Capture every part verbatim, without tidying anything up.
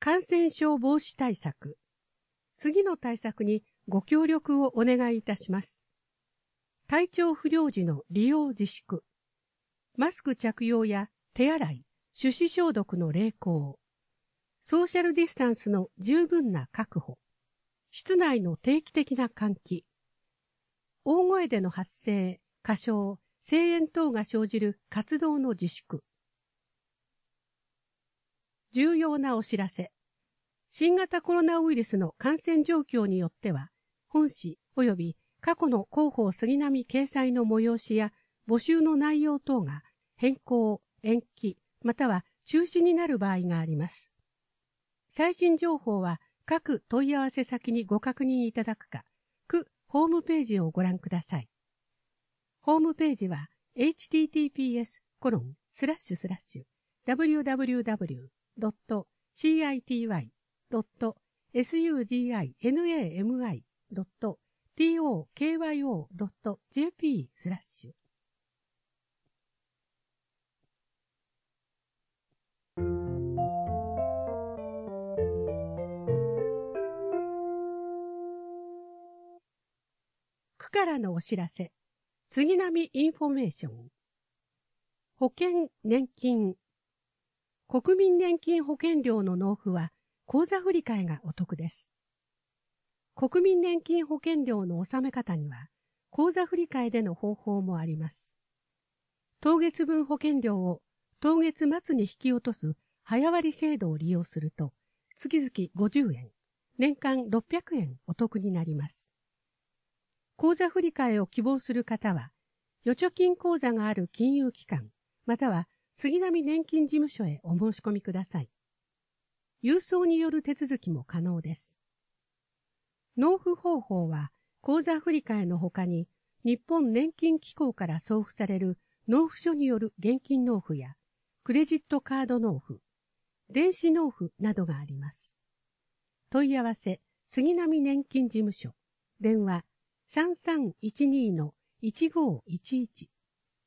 感染症防止対策。次の対策にご協力をお願いいたします。体調不良時の利用自粛。マスク着用や手洗い、手指消毒の励行。ソーシャルディスタンスの十分な確保。室内の定期的な換気。大声での発声、歌唱、声援等が生じる活動の自粛。重要なお知らせ。新型コロナウイルスの感染状況によっては、本誌及び過去の広報杉並掲載の催しや募集の内容等が変更、延期、または中止になる場合があります。最新情報は各問い合わせ先にご確認いただくか、区ホームページをご覧ください。ホームページは エイチティーティーピーエスコロンスラッシュスラッシュダブリューダブリューダブリュードットシーアイティーワイドットエスユージーアイエヌエーエムアイドットティーオーケーワイオードットジェーピースラッシュ区からのお知らせ。杉並インフォメーション。保険年金。国民年金保険料の納付は口座振替がお得です。国民年金保険料の納め方には口座振替での方法もあります。当月分保険料を当月末に引き落とす早割制度を利用すると月々ごじゅうえん、年間ろっぴゃくえんお得になります。口座振替を希望する方は、預貯金口座がある金融機関、または杉並年金事務所へお申し込みください。郵送による手続きも可能です。納付方法は、口座振替のほかに、日本年金機構から送付される納付書による現金納付や、クレジットカード納付、電子納付などがあります。問い合わせ、杉並年金事務所、電話、さんさんいちにのいちごいちいち。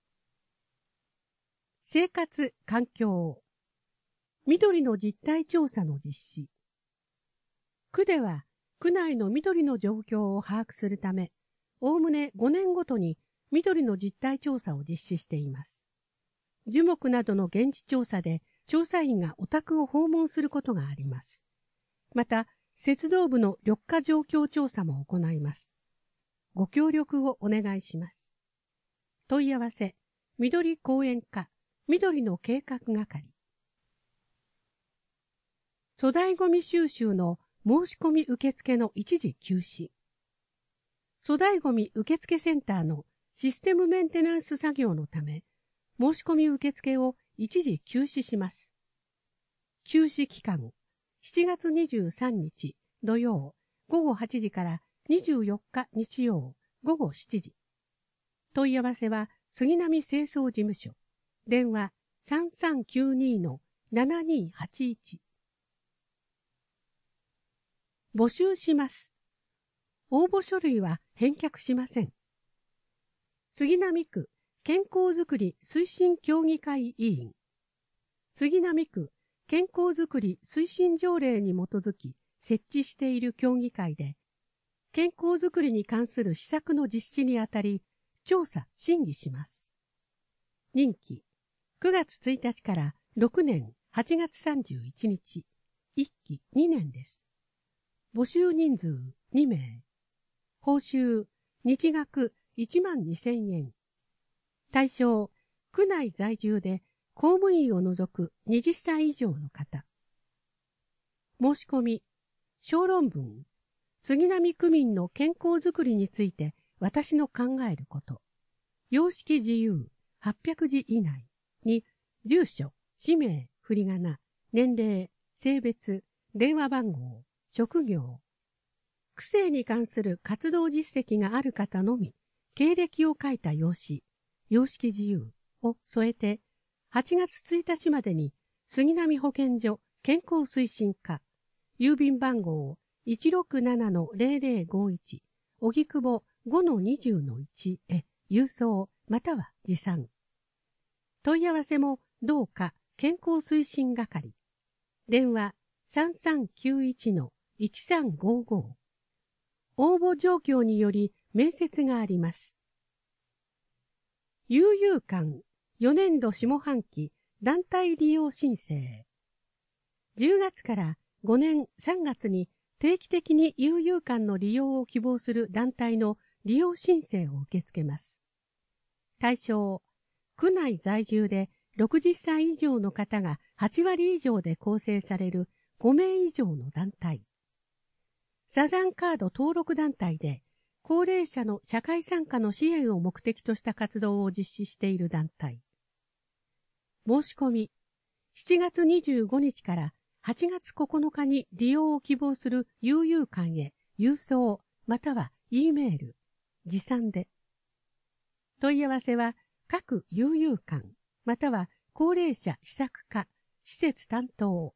生活環境。緑の実態調査の実施。区では、区内の緑の状況を把握するため、おおむねごねんごとに緑の実態調査を実施しています。樹木などの現地調査で、調査員がお宅を訪問することがあります。また、鉄道部の緑化状況調査も行います。ご協力をお願いします。問い合わせ、緑公園課、緑の計画係。粗大ごみ収集の申し込み受付の一時休止。粗大ごみ受付センターのシステムメンテナンス作業のため、申し込み受付を一時休止します。休止期間、しちがつにじゅうさんにち土曜ごごはちじからにじゅうよっか日曜ごごしちじ。問い合わせは杉並清掃事務所。電話さんさんきゅうにのななにはちいち。募集します。応募書類は返却しません。杉並区健康づくり推進協議会委員。杉並区健康づくり推進条例に基づき設置している協議会で、健康づくりに関する施策の実施にあたり、調査・審議します。任期、くがつついたちからろくねんはちがつさんじゅういちにち、いっきにねんです。募集人数にめい。報酬、日額いちまんにせんえん。対象、区内在住で公務員を除くはたち以上の方。申し込み、小論文、杉並区民の健康づくりについて私の考えること。様式自由、はっぴゃくじ以内に、住所、氏名、振り仮名、年齢、性別、電話番号、職業。区政に関する活動実績がある方のみ、経歴を書いた用紙、様式自由を添えて、はちがつついたちまでに、杉並保健所健康推進課、郵便番号 いちろくななのぜろぜろごいち、荻窪 ごのにじゅうのいち へ郵送または持参。問い合わせもどうか健康推進係。電話さんさんきゅういちのいちさんごご。応募状況により面接があります。悠々館よねんど下半期団体利用申請。じゅうがつからごねんさんがつに定期的に悠々館の利用を希望する団体の利用申請を受け付けます。対象、区内在住でろくじゅっさい以上の方がはちわり以上で構成されるごめい以上の団体。サザンカード登録団体で高齢者の社会参加の支援を目的とした活動を実施している団体。申し込み、しちがつにじゅうごにちからはちがつここのかに利用を希望する悠々館へ郵送または E メール、持参で。問い合わせは各悠々館または高齢者施策課、施設担当。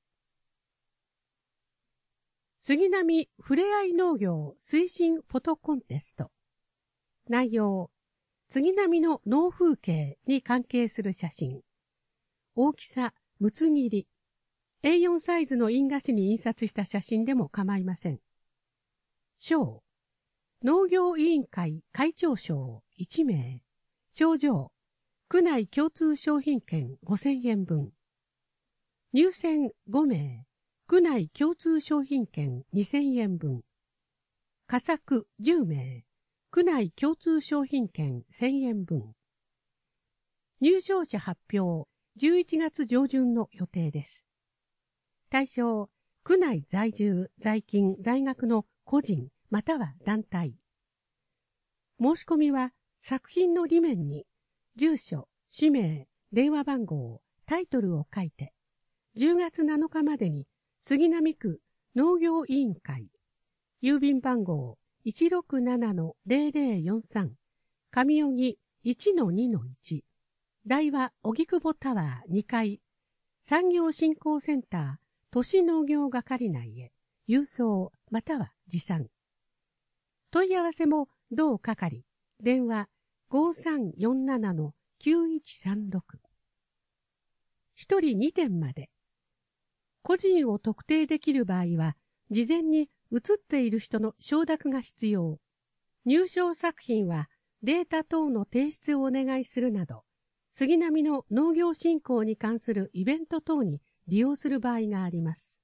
杉並ふれあい農業推進フォトコンテスト。内容、杉並の農風景に関係する写真。大きさ、むつ切り。エーよん サイズの印画紙に印刷した写真でも構いません。賞、農業委員会会長賞いちめい。賞状、区内共通商品券ごせんえんぶん。入選ごめい。区内共通商品券にせんえんぶん。佳作じゅうめい。区内共通商品券せんえんぶん。入賞者発表、じゅういちがつじょうじゅんの予定です。対象、区内在住、在勤、在学の個人または団体。申し込みは作品の裏面に住所、氏名、電話番号、タイトルを書いて、じゅうがつなのかまでに杉並区農業委員会、郵便番号 いちろくななのぜろぜろよんさん、上荻 いちのにのいち、大和荻窪タワーにかい、産業振興センター都市農業係内へ郵送または持参。問い合わせも同係、電話 ごさんよんななのきゅういちさんろく。ひとりにてんまで。個人を特定できる場合は、事前に写っている人の承諾が必要。入賞作品はデータ等の提出をお願いするなど、杉並の農業振興に関するイベント等に利用する場合があります。